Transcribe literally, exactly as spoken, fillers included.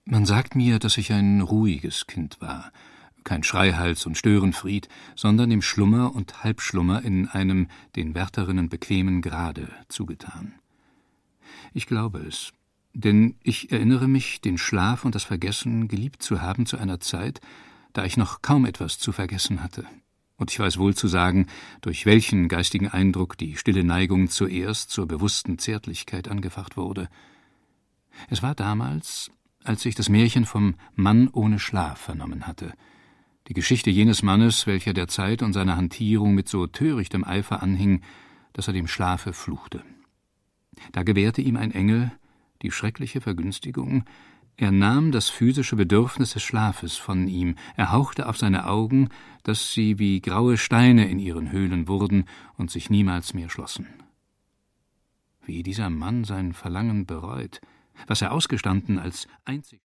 Man sagt mir, dass ich ein ruhiges Kind war, kein Schreihals und Störenfried, sondern dem Schlummer und Halbschlummer in einem den Wärterinnen bequemen Grade zugetan. Ich glaube es, denn ich erinnere mich, den Schlaf und das Vergessen geliebt zu haben zu einer Zeit, da ich noch kaum etwas zu vergessen hatte. Und ich weiß wohl zu sagen, durch welchen geistigen Eindruck die stille Neigung zuerst zur bewussten Zärtlichkeit angefacht wurde. Es war damals, als ich das Märchen vom Mann ohne Schlaf vernommen hatte, die Geschichte jenes Mannes, welcher der Zeit und seiner Hantierung mit so törichtem Eifer anhing, dass er dem Schlafe fluchte. Da gewährte ihm ein Engel die schreckliche Vergünstigung, er nahm das physische Bedürfnis des Schlafes von ihm, er hauchte auf seine Augen, dass sie wie graue Steine in ihren Höhlen wurden und sich niemals mehr schlossen. Wie dieser Mann sein Verlangen bereut, was er ausgestanden als einzig